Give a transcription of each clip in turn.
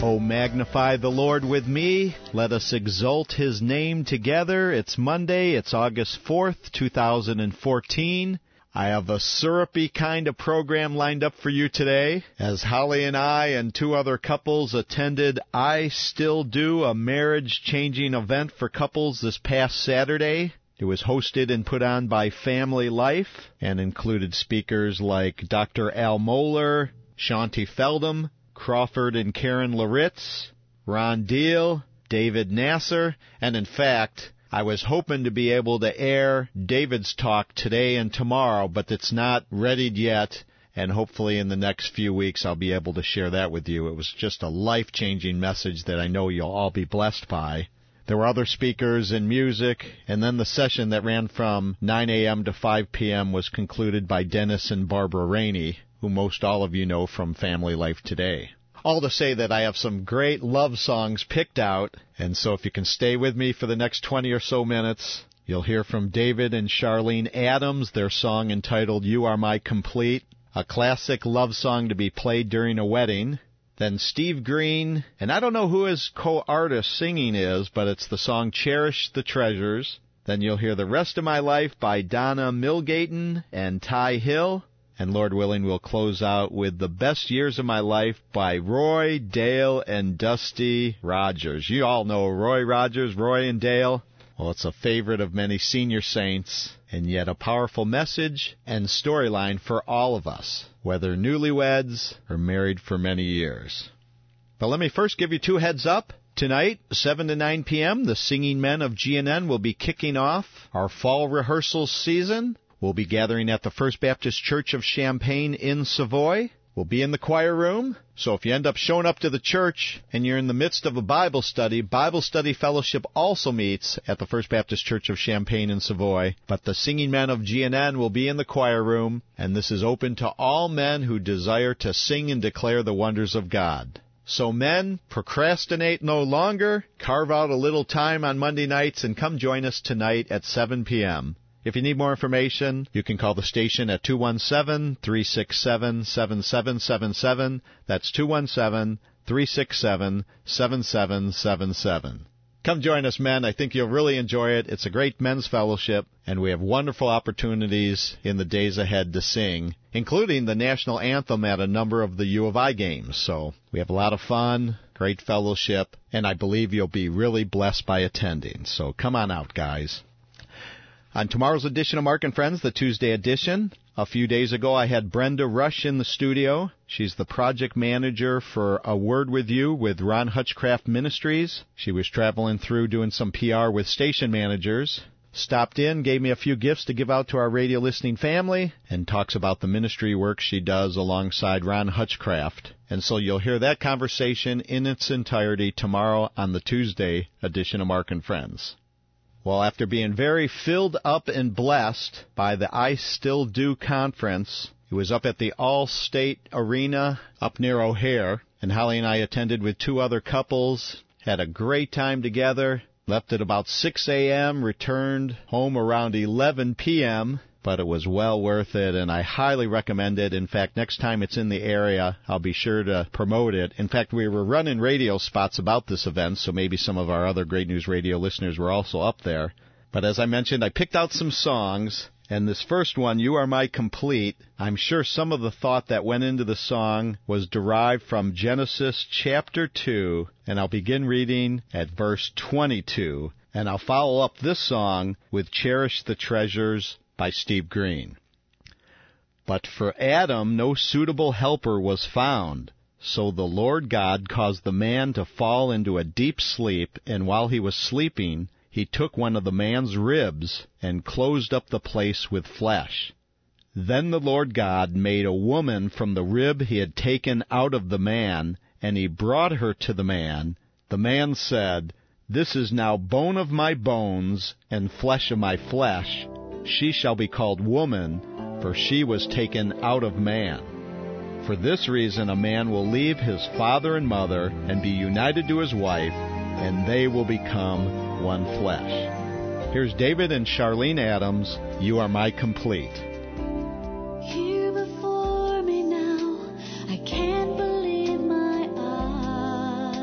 Oh, magnify the Lord with me. Let us exalt His name together. It's Monday. It's August 4th, 2014. I have a syrupy kind of program lined up for you today, as Holly and I and two other couples attended I Still Do, a marriage-changing event for couples this past Saturday. It was hosted and put on by Family Life and included speakers like Dr. Al Mohler, Shaunti Feldhahn, Crawford and Karen Laritz, Ron Deal, David Nasser, and in fact, I was hoping to be able to air David's talk today and tomorrow, but it's not readied yet, and hopefully in the next few weeks I'll be able to share that with you. It was just a life-changing message that I know you'll all be blessed by. There were other speakers and music, and then the session that ran from 9 a.m. to 5 p.m. was concluded by Dennis and Barbara Rainey, who most all of you know from Family Life Today. All to say that I have some great love songs picked out, and so if you can stay with me for the next 20 or so minutes, you'll hear from David and Charlene Adams, their song entitled You Are My Complete, a classic love song to be played during a wedding. Then Steve Green, and I don't know who his co-artist singing is, but it's the song Cherish the Treasures. Then you'll hear The Rest of My Life by Donna Milgaten and Ty Hill. And Lord willing, we'll close out with The Best Years of My Life by Roy, Dale, and Dusty Rogers. You all know Roy Rogers, Roy and Dale. Well, it's a favorite of many senior saints, and yet a powerful message and storyline for all of us, whether newlyweds or married for many years. But let me first give you two heads up. Tonight, 7 to 9 p.m., the Singing Men of GNN will be kicking off our fall rehearsal season. We'll be gathering at the First Baptist Church of Champaign in Savoy. We'll be in the choir room, so if you end up showing up to the church and you're in the midst of a Bible Study Fellowship also meets at the First Baptist Church of Champaign in Savoy. But the Singing Men of GNN will be in the choir room, and this is open to all men who desire to sing and declare the wonders of God. So men, procrastinate no longer. Carve out a little time on Monday nights and come join us tonight at 7 p.m. If you need more information, you can call the station at 217-367-7777. That's 217-367-7777. Come join us, men. I think you'll really enjoy it. It's a great men's fellowship, and we have wonderful opportunities in the days ahead to sing, including the national anthem at a number of the U of I games. So we have a lot of fun, great fellowship, and I believe you'll be really blessed by attending. So come on out, guys. On tomorrow's edition of Mark and Friends, the Tuesday edition, a few days ago I had Brenda Rush in the studio. She's the project manager for A Word With You with Ron Hutchcraft Ministries. She was traveling through doing some PR with station managers. Stopped in, gave me a few gifts to give out to our radio listening family, and talks about the ministry work she does alongside Ron Hutchcraft. And so you'll hear that conversation in its entirety tomorrow on the Tuesday edition of Mark and Friends. Well, after being very filled up and blessed by the I Still Do conference, it was up at the All-State Arena up near O'Hare, and Holly and I attended with two other couples, had a great time together, left at about 6 a.m., returned home around 11 p.m., but it was well worth it, and I highly recommend it. In fact, next time it's in the area, I'll be sure to promote it. In fact, we were running radio spots about this event, so maybe some of our other Great News Radio listeners were also up there. But as I mentioned, I picked out some songs, and this first one, You Are My Complete, I'm sure some of the thought that went into the song was derived from Genesis chapter 2, and I'll begin reading at verse 22, and I'll follow up this song with Cherish the Treasures by Steve Green. But for Adam no suitable helper was found. So the Lord God caused the man to fall into a deep sleep, and while he was sleeping, he took one of the man's ribs and closed up the place with flesh. Then the Lord God made a woman from the rib he had taken out of the man, and he brought her to the man. The man said, This is now bone of my bones and flesh of my flesh. She shall be called woman, for she was taken out of man. For this reason a man will leave his father and mother and be united to his wife, and they will become one flesh. Here's David and Charlene Adams, You Are My Complete. Here before me now, I can't believe my eyes.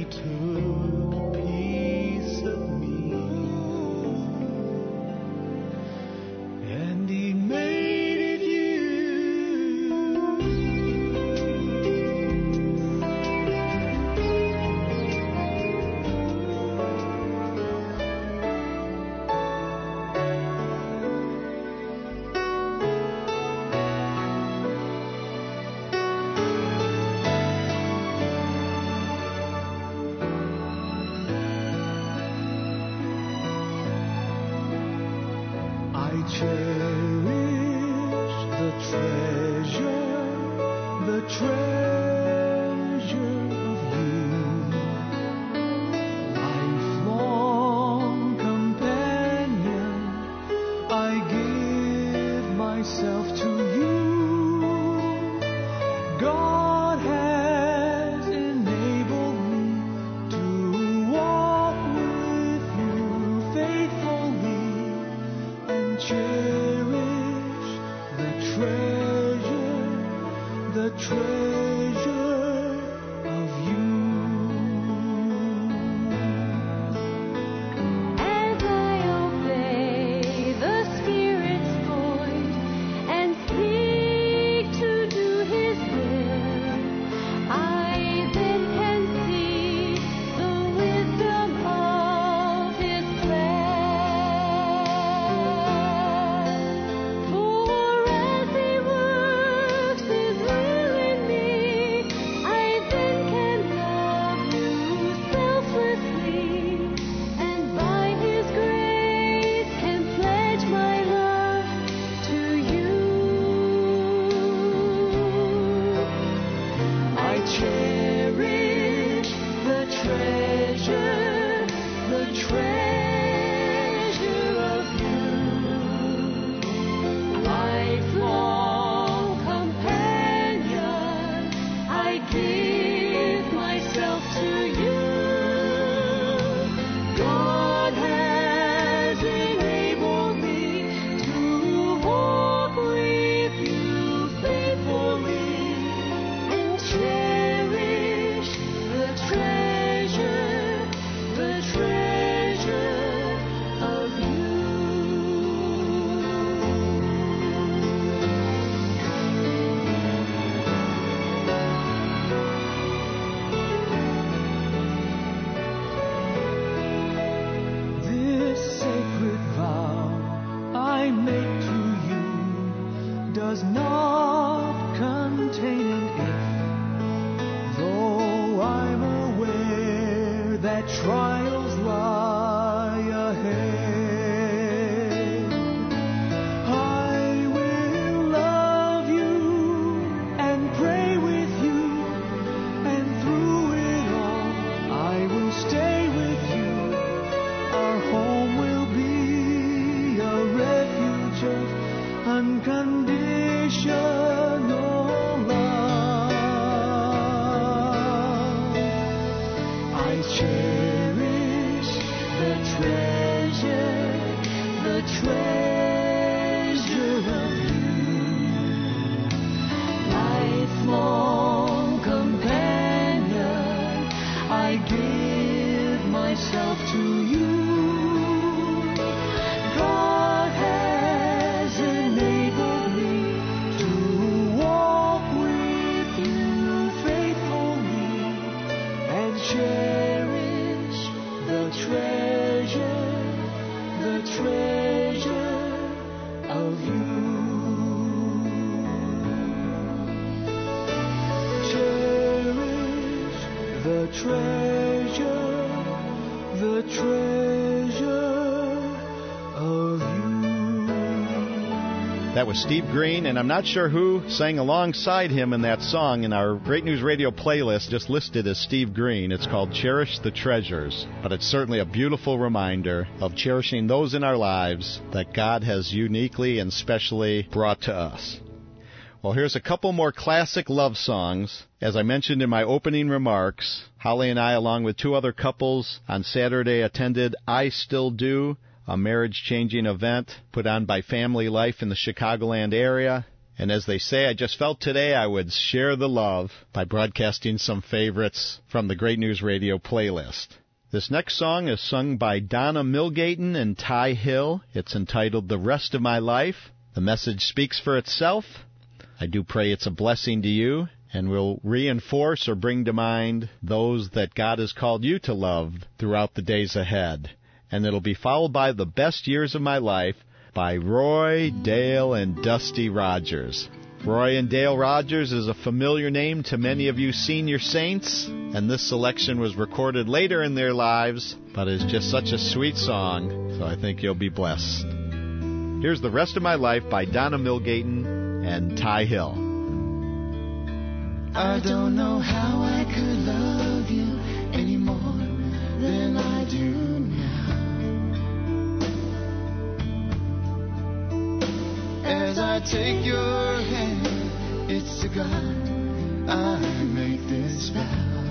took a piece of me, and he made it you. I cherish the treasure of you, lifelong companion. I give myself to you. God has enabled me to walk with you faithfully and cherish the treasure of you. As I obey the Spirit's voice and seek to do His will, I then can see the wisdom of His plan. For as He works His will in me, I then can love you selflessly, and by His grace can pledge my love to you. I cherish the treasure of you, lifelong companion. I give myself to you. God has enabled me to walk with you faithfully and cherish the treasure of you. This sacred vow I make to you does not contain an if, though I'm aware that trials lie ahead. I will love you and pray with you, and through it all I will stay with you. Our home will be a refuge of unconditional love. I cherish the treasure of you, lifelong companion. I give myself to you. God has enabled me to walk with you faithfully and cherish the treasure of you. Cherish the treasure of you. That was Steve Green, and I'm not sure who sang alongside him in that song in our Great News Radio playlist, just listed as Steve Green. It's called Cherish the Treasures, but it's certainly a beautiful reminder of cherishing those in our lives that God has uniquely and specially brought to us. Well, here's a couple more classic love songs. As I mentioned in my opening remarks, Holly and I, along with two other couples, on Saturday attended I Still Do, a marriage-changing event put on by Family Life in the Chicagoland area. And as they say, I just felt today I would share the love by broadcasting some favorites from the Great News Radio playlist. This next song is sung by Donna Milgaten and Ty Hill. It's entitled The Rest of My Life. The message speaks for itself. I do pray it's a blessing to you and will reinforce or bring to mind those that God has called you to love throughout the days ahead. And it'll be followed by The Best Years of My Life by Roy, Dale, and Dusty Rogers. Roy and Dale Rogers is a familiar name to many of you senior saints, and this selection was recorded later in their lives, but is just such a sweet song, so I think you'll be blessed. Here's The Rest of My Life by Donna Milgaten and Ty Hill. I don't know how I could love you any more than I do now. As I take your hand, it's to God I make this vow.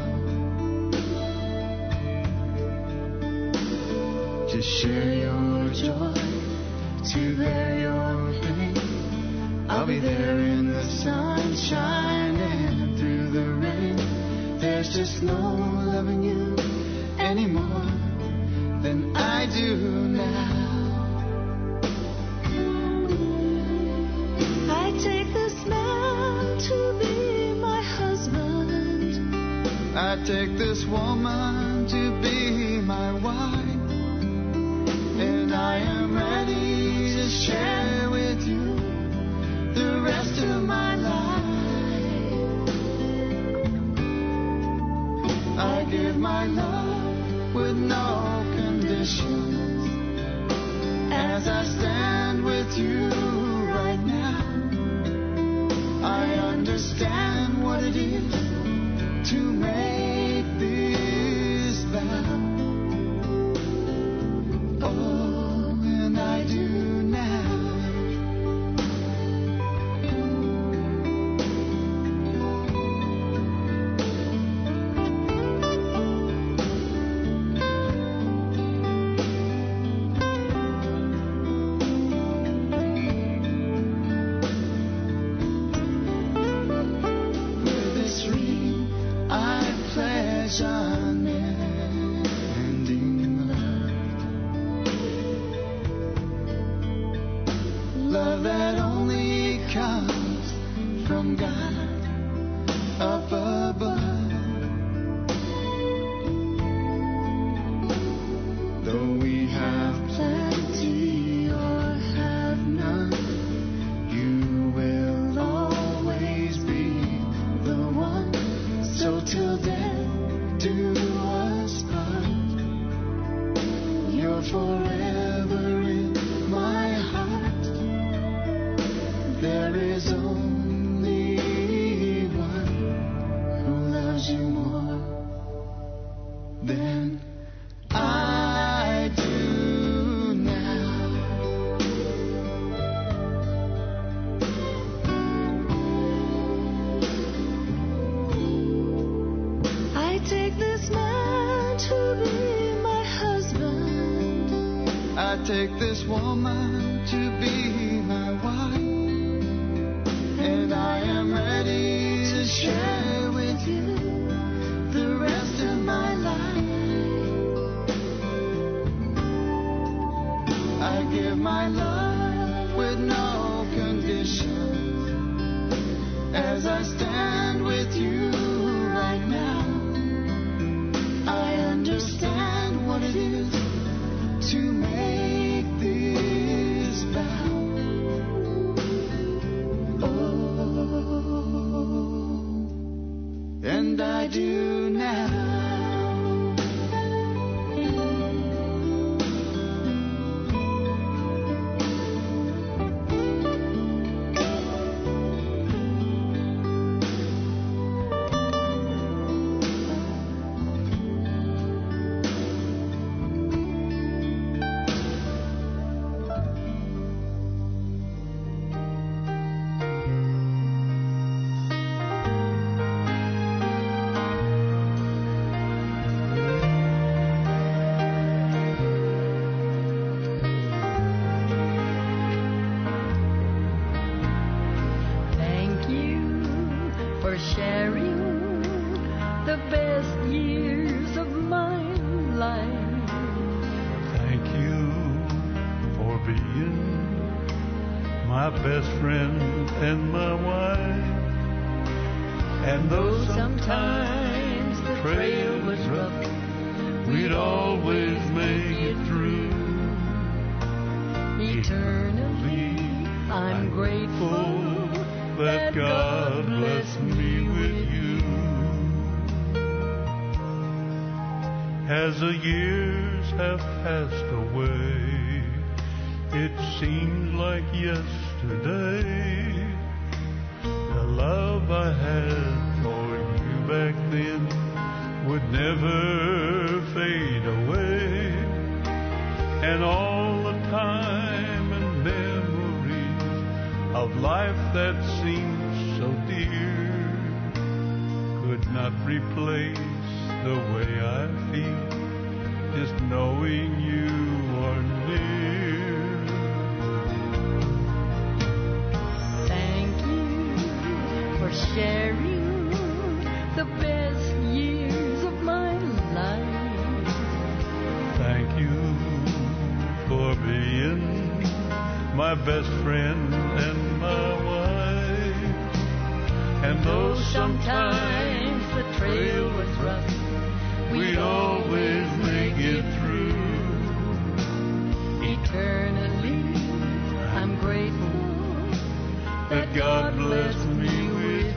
To share your joy, to bear your pain. I'll be there in the sunshine and through the rain. There's just no loving you anymore than I do now. I take this man to be my husband. I take this woman to be my wife. And I am ready to share with you the rest of my life. I give my love with no conditions. As I stand with you right now, I understand what it is to make this vow. Oh, and I do now. With this ring, I pledge unending love that only comes from God up above. Though we have plenty or have none, you will always be the one. So till death do us part. You're forever in my heart. There is only one who loves you more than I do now. I take this man to be my husband. I take this woman to be my wife. And I am ready to share with you the rest of my life. I give my love with no conditions. As I stand with you right now, I understand what it is to make this vow. And I do now. for sharing the best years of my life. Thank you for being my best friend and my wife. And though sometimes the trail was rough, we'd always make it through. Eternally, I'm grateful that God blessed me with you. As the years have passed away, it seems like yesterday. The love I had for you back then would never fade away. And all the time and memories of life that seemed so dear could not replace the way I feel just knowing you are near. Thank you for sharing the best years of my life. Thank you for being my best friend and my wife. And though sometimes the trail was rough, we'd always make it through. Eternally, I'm grateful That God blessed me with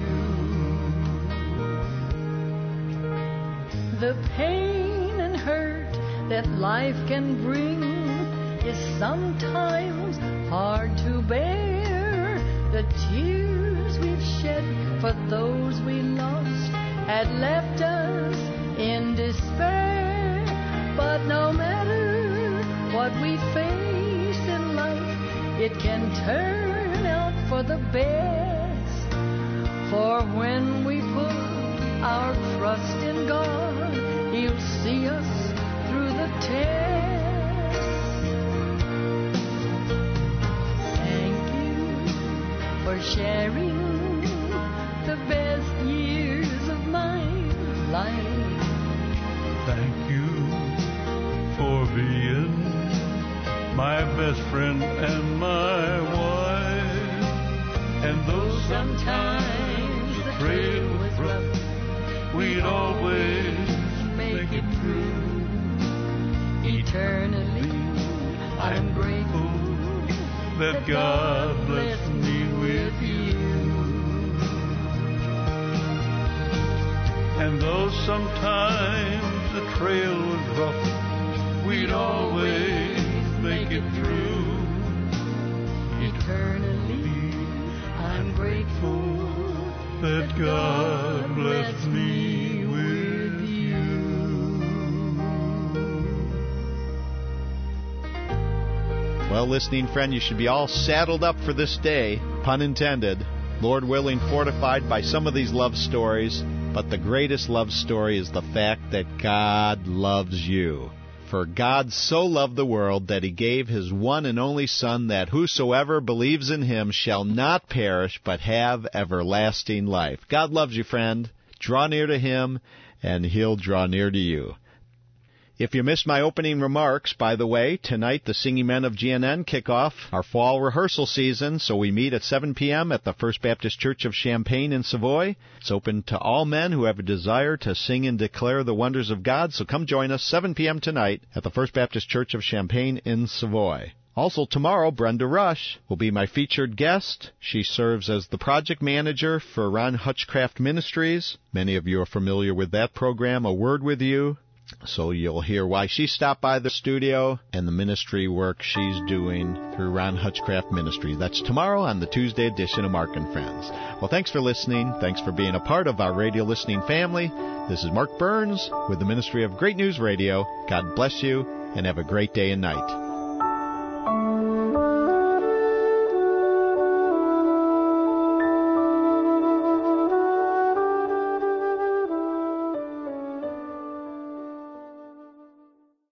you. The pain and hurt that life can bring is sometimes hard to bear. The tears we've shed for those we lost had left us in despair. But no matter what we face in life, it can turn out for the best. For when we put our trust in God, He'll see us through the test. Thank you for sharing the best years of my life. Thank you for being my best friend and my wife. And though sometimes the trail was rough, we'd always make it through. Eternally, I'm grateful that God blessed me with you. And though sometimes the trail was rough, we'd always make it through. Eternally, I'm grateful that God blessed me with you. Well, listening friend, you should be all saddled up for this day, pun intended. Lord willing, fortified by some of these love stories. But the greatest love story is the fact that God loves you. For God so loved the world that He gave His one and only Son, that whosoever believes in Him shall not perish but have everlasting life. God loves you, friend. Draw near to Him, and He'll draw near to you. If you missed my opening remarks, by the way, tonight the Singing Men of GNN kick off our fall rehearsal season, so we meet at 7 p.m. at the First Baptist Church of Champaign in Savoy. It's open to all men who have a desire to sing and declare the wonders of God, so come join us 7 p.m. tonight at the First Baptist Church of Champaign in Savoy. Also tomorrow, Brenda Rush will be my featured guest. She serves as the project manager for Ron Hutchcraft Ministries. Many of you are familiar with that program, A Word With You. So you'll hear why she stopped by the studio and the ministry work she's doing through Ron Hutchcraft Ministries. That's tomorrow on the Tuesday edition of Mark and Friends. Well, thanks for listening. Thanks for being a part of our radio listening family. This is Mark Burns with the Ministry of Great News Radio. God bless you and have a great day and night.